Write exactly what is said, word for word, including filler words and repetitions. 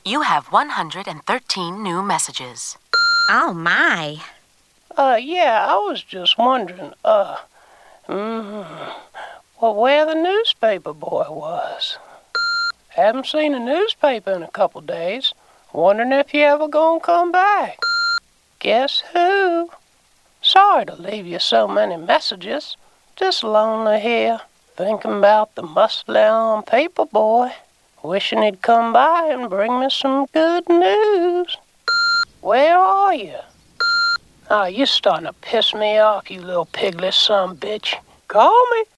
You have one hundred thirteen new messages. Oh, my. Uh, yeah, I was just wondering, uh, mm, well, where the newspaper boy was. Haven't seen a newspaper in a couple days. Wondering if you ever gonna come back. Guess who? Sorry to leave you so many messages. Just lonely here, thinking about the muscly-armed paper boy. Wishing he'd come by and bring me some good news. Where are you? Oh, you're starting to piss me off, you little piglet son bitch. Call me.